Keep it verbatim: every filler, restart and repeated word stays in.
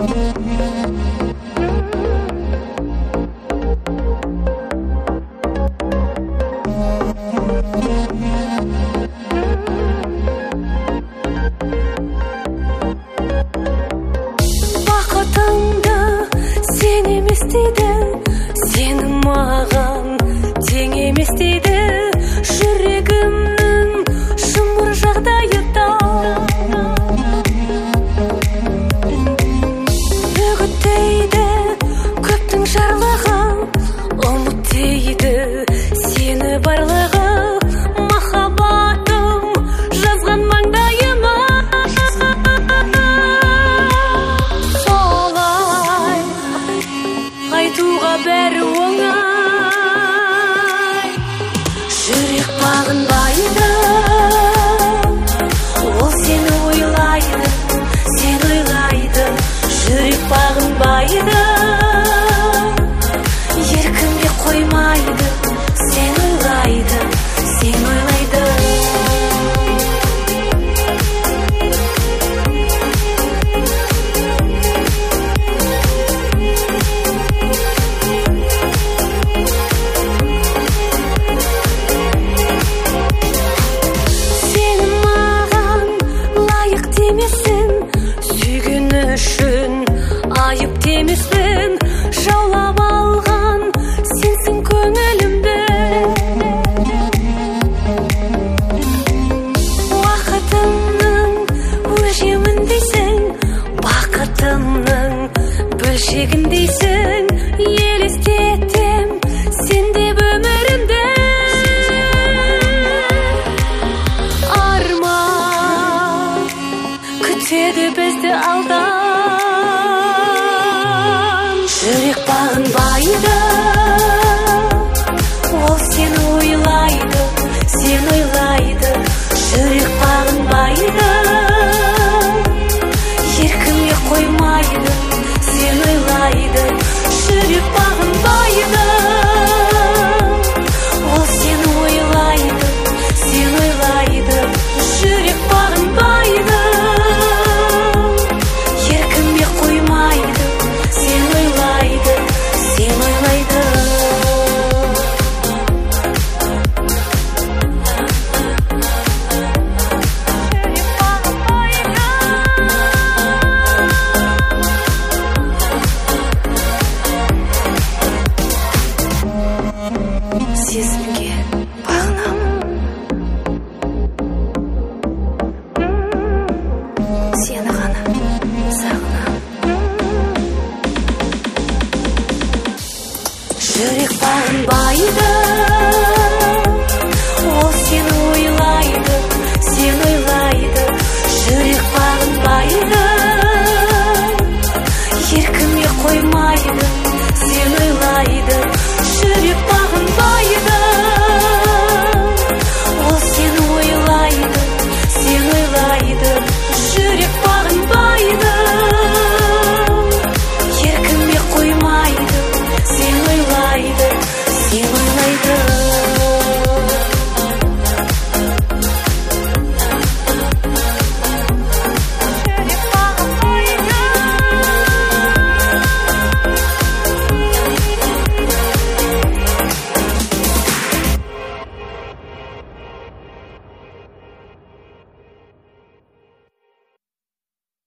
Бақытыңды сен емес дейді, сені маған тең емес дейді. Жүрегімнің жұмыр жағдайы да үгіттейді көптің жарлығы, ұмыт дейді сені барлығы. Махаббатым жазған маңдайыма, солай айтуға бәрі оңай. Жүрек бағынбайды, ол сені ойлайды, сен ойлайды. Жүрек бағынбайды, еркінге қоймайды, сен ойлайды, сен ойлайды. Сен маған лайық демесін, сүйген үшін айып демеспін. Жаулап алған сенсің көңілімді, уақытымның өлшемін дейсің, бақытымның бөлшегін дейсің. Елестетем сен деп өмірімді, арман күтеді бізді алдан. Жүрек бағынбайды,